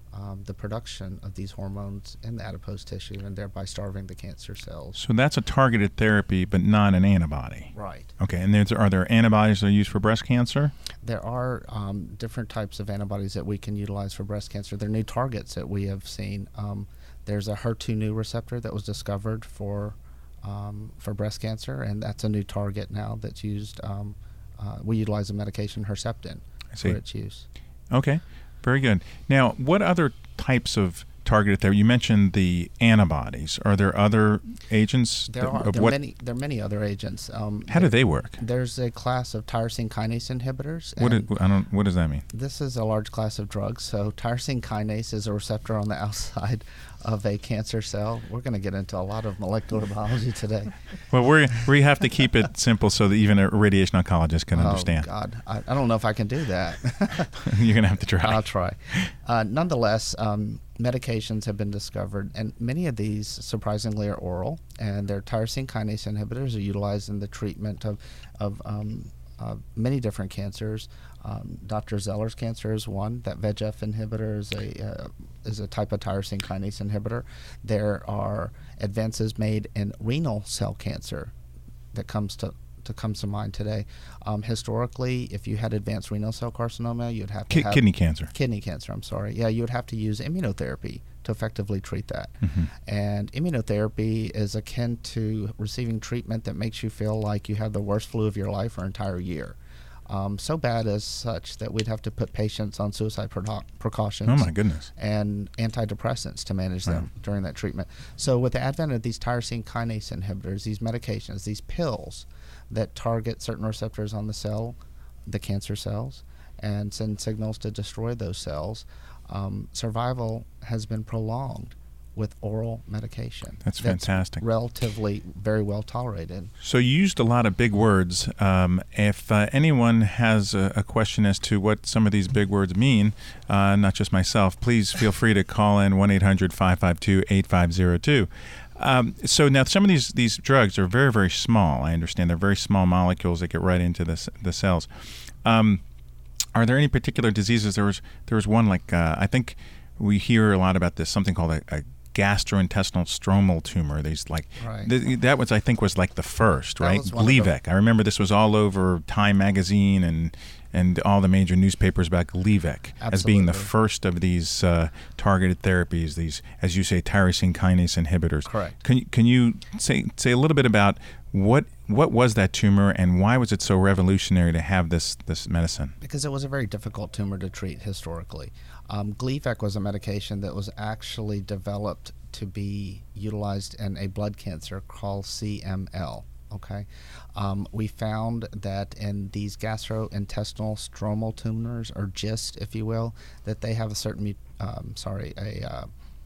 um, the production of these hormones in the adipose tissue and thereby starving the cancer cells. So that's a targeted therapy, but not an antibody. Right. Okay, and there's, are there antibodies that are used for breast cancer? There are um, different types of antibodies that we can utilize for breast cancer. There are new targets that we have seen. Um, there's a H E R two new receptor that was discovered for um, for breast cancer, and that's a new target now that's used. Um, uh, we utilize a medication, Herceptin, I see. for its use. Okay, very good. Now, what other types of targeted therapy? You mentioned the antibodies. Are there other agents? There that, are of there are what, many there are many other agents. Um, how do they work? There's a class of tyrosine kinase inhibitors. What, and is, I don't, what does that mean? This is a large class of drugs. So tyrosine kinase is a receptor on the outside of a cancer cell. We're going to get into a lot of molecular biology today. Well, we we have to keep it simple so that even a radiation oncologist can understand. Oh, God. I, I don't know if I can do that. You're going to have to try. I'll try. Uh, nonetheless, um, medications have been discovered, and many of these, surprisingly, are oral, and their tyrosine kinase inhibitors are utilized in the treatment of, of um, uh, many different cancers. Um, Doctor Zeller's cancer is one. That V E G F inhibitor is a uh, is a type of tyrosine kinase inhibitor. There are advances made in renal cell cancer that comes to to comes to mind today. Um, historically, if you had advanced renal cell carcinoma, you'd have to Ki- have kidney cancer. Kidney cancer. I'm sorry. Yeah, you would have to use immunotherapy to effectively treat that. Mm-hmm. And immunotherapy is akin to receiving treatment that makes you feel like you have the worst flu of your life for an entire year. Um, so bad as such that we'd have to put patients on suicide pro- precautions. Oh, my goodness. And antidepressants to manage them Wow. during that treatment. So with the advent of these tyrosine kinase inhibitors, these medications, these pills that target certain receptors on the cell, the cancer cells, and send signals to destroy those cells, um, survival has been prolonged with oral medication. That's fantastic. Relatively very well tolerated. So you used a lot of big words. Um, if uh, anyone has a, a question as to what some of these big words mean, uh, not just myself, please feel free to call in one eight hundred five five two eight five zero two. Um, so now some of these, these drugs are very, very small. I understand they're very small molecules that get right into the, s- the cells. Um, are there any particular diseases? There was there was one like, uh, I think we hear a lot about this, something called a, a gastrointestinal stromal tumor. These like Right. th- that was I think was like the first, That right? was one of the- Gleevec. I remember this was all over Time magazine and and all the major newspapers about Gleevec as being the Absolutely. first of these uh, targeted therapies. These, as you say, tyrosine kinase inhibitors. Correct. Can you- can you say say a little bit about what what was that tumor and why was it so revolutionary to have this this medicine? Because it was a very difficult tumor to treat historically. Um, Gleevec was a medication that was actually developed to be utilized in a blood cancer called C M L. Okay, um, we found that in these gastrointestinal stromal tumors, or GIST, if you will, that they have a certain, mu- um, sorry, a uh,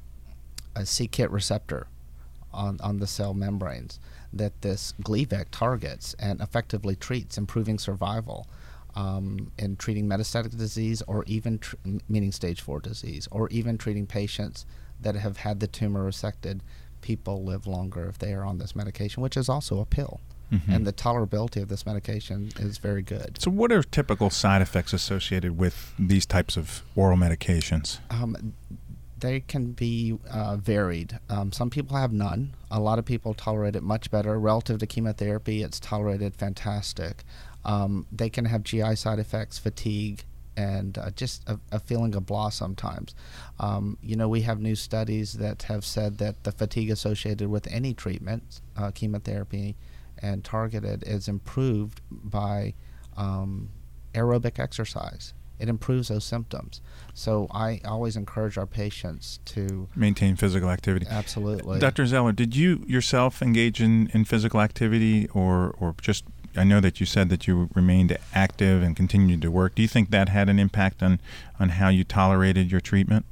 a c KIT receptor on, on the cell membranes that this Gleevec targets and effectively treats, improving survival um, in treating metastatic disease or even, tr- meaning stage four disease, or even treating patients that have had the tumor resected. People live longer if they are on this medication, which is also a pill. Mm-hmm. And the tolerability of this medication is very good. So what are typical side effects associated with these types of oral medications? Um, they can be uh, varied. Um, some people have none. A lot of people tolerate it much better. Relative to chemotherapy, it's tolerated fantastic. Um, they can have G I side effects, fatigue, and uh, just a, a feeling of blah sometimes. Um, you know, we have new studies that have said that the fatigue associated with any treatment, uh, chemotherapy and targeted, is improved by um, aerobic exercise. It improves those symptoms. So I always encourage our patients to Maintain physical activity. absolutely. Doctor Zeller, did you yourself engage in, in physical activity or, or just, I know that you said that you remained active and continued to work. Do you think that had an impact on, on how you tolerated your treatment?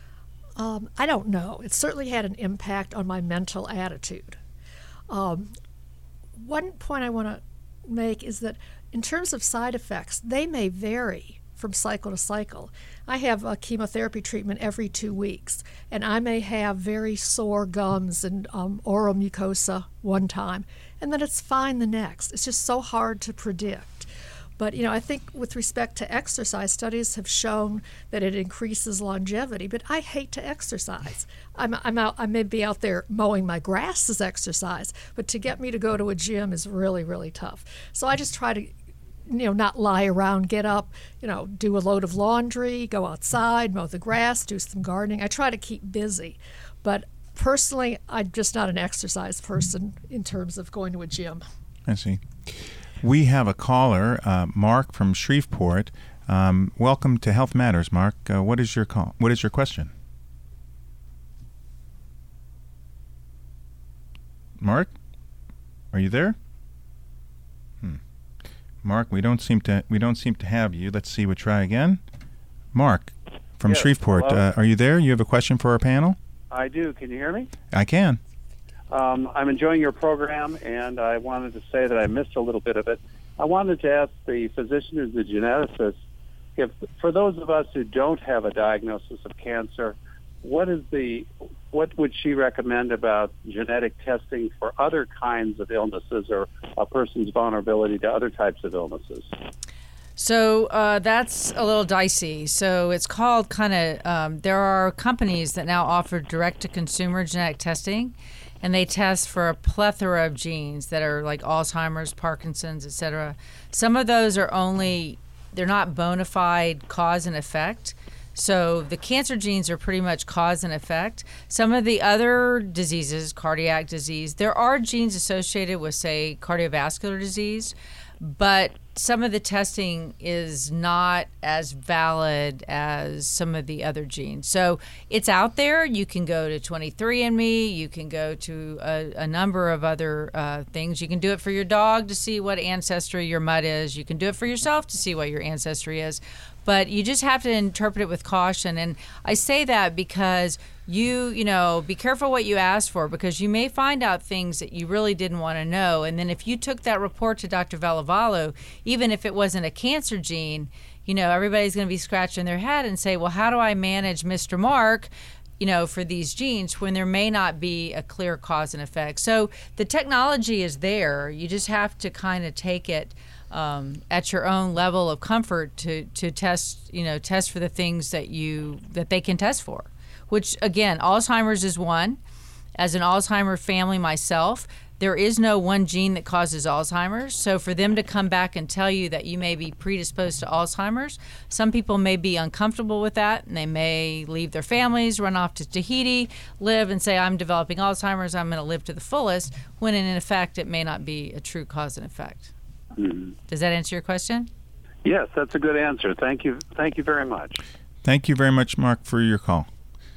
Um, I don't know. It certainly had an impact on my mental attitude. Um, one point I want to make is that in terms of side effects, they may vary from cycle to cycle. I have a chemotherapy treatment every two weeks, and I may have very sore gums and um, oral mucosa one time, and then it's fine the next. It's just so hard to predict. But, you know, I think with respect to exercise, studies have shown that it increases longevity. But I hate to exercise. I'm, I'm out, I may be out there mowing my grass as exercise, but to get me to go to a gym is really, really tough. So I just try to, you know, not lie around, get up, you know, do a load of laundry, go outside, mow the grass, do some gardening. I try to keep busy. But personally, I'm just not an exercise person in terms of going to a gym. I see. We have a caller, uh, Mark from Shreveport. Um, welcome to Health Matters, Mark. Uh, what is your call? What is your question? Mark, are you there? Hmm. Mark, we don't seem to we don't seem to have you. Let's see. We'll try again. Mark from Yes, Shreveport. hello? Uh, are you there? You have a question for our panel? I do. Can you hear me? I can. Um, I'm enjoying your program, and I wanted to say that I missed a little bit of it. I wanted to ask the physician who's the geneticist, if for those of us who don't have a diagnosis of cancer, what is the what would she recommend about genetic testing for other kinds of illnesses or a person's vulnerability to other types of illnesses? So uh, that's a little dicey. So it's called kind of, um, there are companies that now offer direct-to-consumer genetic testing, and they test for a plethora of genes that are like Alzheimer's, Parkinson's, et cetera. Some of those are only, they're not bona fide cause and effect. So the cancer genes are pretty much cause and effect. Some of the other diseases, cardiac disease, there are genes associated with, say, cardiovascular disease, but some of the testing is not as valid as some of the other genes. So it's out there. You can go to twenty-three and me. You can go to a, a number of other uh, things. You can do it for your dog to see what ancestry your mutt is. You can do it for yourself to see what your ancestry is. But you just have to interpret it with caution. And I say that because you, you know, be careful what you ask for, because you may find out things that you really didn't want to know. And then if you took that report to Doctor Valavalu, even if it wasn't a cancer gene, you know, everybody's going to be scratching their head and say, well, how do I manage Mister Mark, you know, for these genes when there may not be a clear cause and effect? So the technology is there. You just have to kind of take it Um, at your own level of comfort to, to test, you know, test for the things that you that they can test for, which again, Alzheimer's is one. As an Alzheimer family myself, there is no one gene that causes Alzheimer's. So for them to come back and tell you that you may be predisposed to Alzheimer's, some people may be uncomfortable with that, and they may leave their families, run off to Tahiti, live and say, I'm developing Alzheimer's, I'm going to live to the fullest, when in effect it may not be a true cause and effect. Mm-hmm. Does that answer your question? Yes, that's a good answer. Thank you. Thank you very much. Thank you very much, Mark, for your call.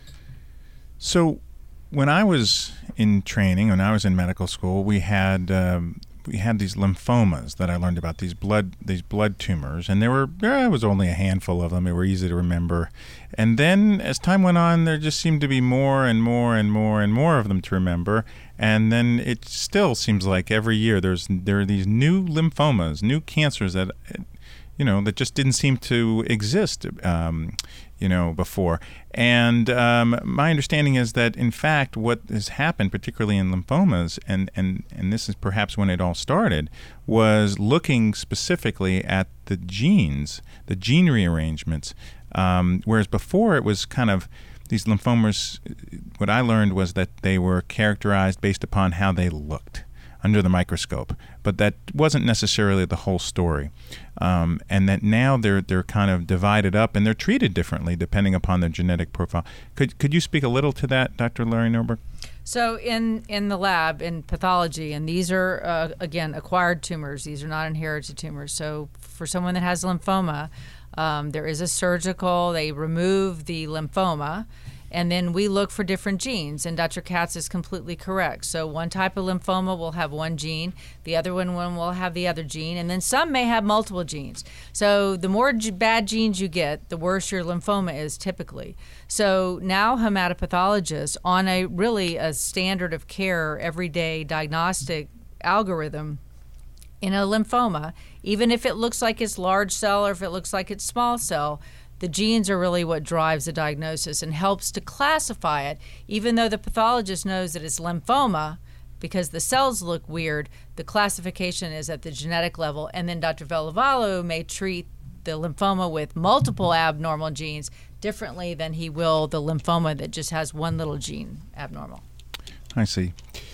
So when I was in training, when I was in medical school, we had um, we had these lymphomas that I learned about, these blood these blood tumors, and there were there was only a handful of them. They were easy to remember. And then as time went on, there just seemed to be more and more and more and more of them to remember. And then it still seems like every year there's there are these new lymphomas, new cancers that, you know, that just didn't seem to exist, um, you know, before. And um, my understanding is that, in fact, what has happened, particularly in lymphomas, and, and, and this is perhaps when it all started, was looking specifically at the genes, the gene rearrangements, um, whereas before it was kind of these lymphomas, what I learned was that they were characterized based upon how they looked under the microscope, but that wasn't necessarily the whole story. Um, and that now they're they're kind of divided up and they're treated differently depending upon their genetic profile. Could could you speak a little to that, Doctor Larry Norberg? So in, in the lab, in pathology, and these are, uh, again, acquired tumors. These are not inherited tumors. So for someone that has lymphoma, um, there is a surgical, they remove the lymphoma, and then we look for different genes, and Doctor Katz is completely correct. So one type of lymphoma will have one gene, the other one, one will have the other gene, and then some may have multiple genes. So the more g- bad genes you get, the worse your lymphoma is typically. So now hematopathologists, on a really a standard of care, everyday diagnostic algorithm, in a lymphoma, even if it looks like it's large cell or if it looks like it's small cell, the genes are really what drives the diagnosis and helps to classify it. Even though the pathologist knows that it's lymphoma, because the cells look weird, the classification is at the genetic level, and then Doctor Vellavalu may treat the lymphoma with multiple abnormal genes differently than he will the lymphoma that just has one little gene abnormal. I see.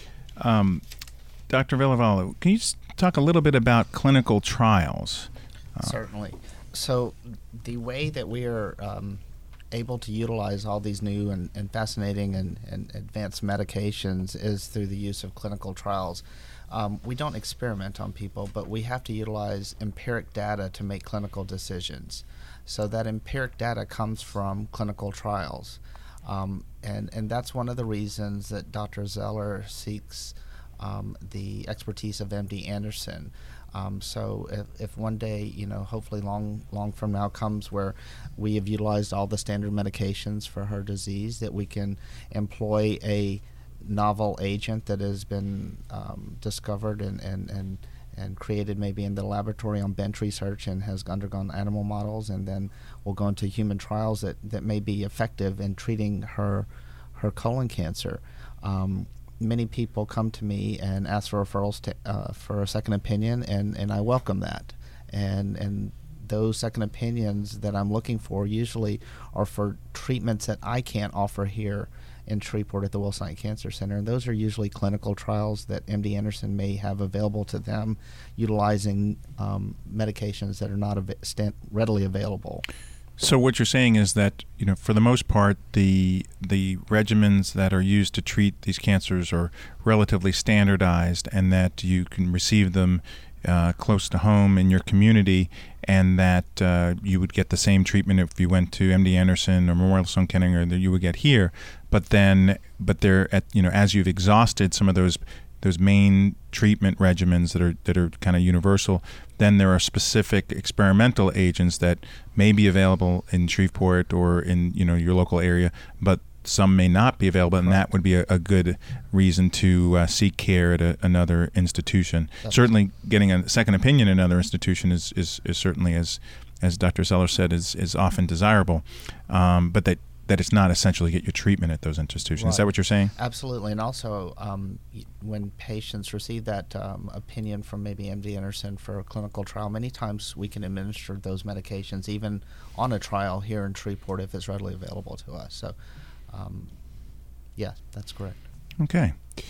Um, Doctor Vellavalu, can you just talk a little bit about clinical trials? Uh, Certainly. So the way that we are um, able to utilize all these new and, and fascinating and, and advanced medications is through the use of clinical trials. Um, we don't experiment on people, but we have to utilize empiric data to make clinical decisions. So that empiric data comes from clinical trials. Um, and, and that's one of the reasons that Doctor Zeller seeks um, the expertise of M D Anderson. Um, so if, if one day, you know, hopefully long long from now comes where we have utilized all the standard medications for her disease, that we can employ a novel agent that has been um, discovered and, and, and, and created maybe in the laboratory on bench research and has undergone animal models, and then we'll go into human trials that, that may be effective in treating her her colon cancer. Um, many people come to me and ask for referrals to, uh, for a second opinion, and, and I welcome that. And and those second opinions that I'm looking for usually are for treatments that I can't offer here in Shreveport at the Wilson Cancer Center. And those are usually clinical trials that M D Anderson may have available to them, utilizing um, medications that are not av- st- readily available. So what you're saying is that, you know, for the most part, the the regimens that are used to treat these cancers are relatively standardized, and that you can receive them uh, close to home in your community, and that uh, you would get the same treatment if you went to M D Anderson or Memorial Sloan Kettering, or that you would get here. But then, but they're at, you know, as you've exhausted some of those those main treatment regimens that are that are kind of universal, then there are specific experimental agents that may be available in Shreveport or in, you know, your local area, but some may not be available, and that would be a, a good reason to uh, seek care at a, another institution. That's certainly, getting a second opinion in another institution is, is, is certainly, as as Doctor Zeller said, is is often desirable, um, but that. that it's not essential to get your treatment at those institutions. Right. Is that what you're saying? Absolutely. And also, um, when patients receive that um, opinion from maybe M D Anderson for a clinical trial, many times we can administer those medications even on a trial here in Shreveport if it's readily available to us. So, um, yeah, that's correct. Okay.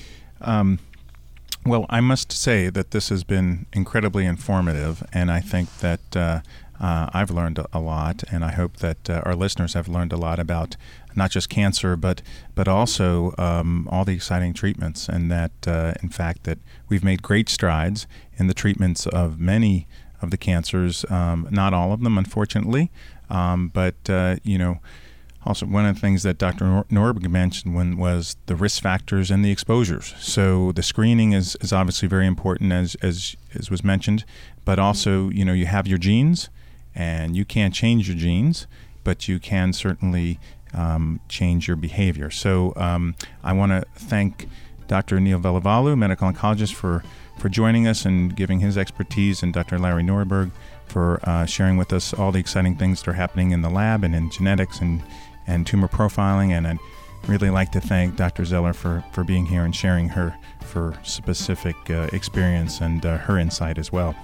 Um, well, I must say that this has been incredibly informative, and I think that uh, Uh, I've learned a lot, and I hope that uh, our listeners have learned a lot about not just cancer, but but also um, all the exciting treatments, and that, uh, in fact, that we've made great strides in the treatments of many of the cancers, um, not all of them, unfortunately, um, but, uh, you know, also one of the things that Doctor Nor- Norberg mentioned when was the risk factors and the exposures. So the screening is, is obviously very important, as, as as was mentioned, but also, you know, you have your genes, and you can't change your genes, but you can certainly um, change your behavior. So um, I want to thank Doctor Neil Vellavalu, medical oncologist, for, for joining us and giving his expertise, and Doctor Larry Norberg for uh, sharing with us all the exciting things that are happening in the lab and in genetics and, and tumor profiling. And I'd really like to thank Doctor Zeller for, for being here and sharing her for specific uh, experience and uh, her insight as well.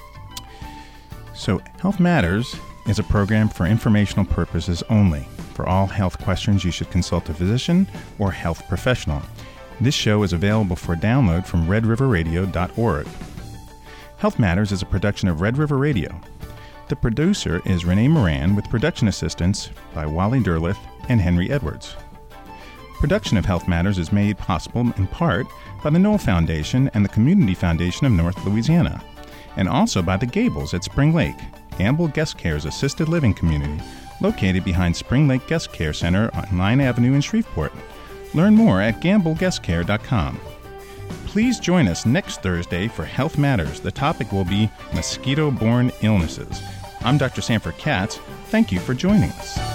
So, Health Matters is a program for informational purposes only. For all health questions, you should consult a physician or health professional. This show is available for download from red river radio dot org. Health Matters is a production of Red River Radio. The producer is Renee Moran, with production assistance by Wally Derleth and Henry Edwards. Production of Health Matters is made possible in part by the Knoll Foundation and the Community Foundation of North Louisiana, and also by the Gables at Spring Lake, Gamble Guest Care's assisted living community, located behind Spring Lake Guest Care Center on Line Avenue in Shreveport. Learn more at gamble guest care dot com. Please join us next Thursday for Health Matters. The topic will be mosquito-borne illnesses. I'm Doctor Sanford Katz. Thank you for joining us.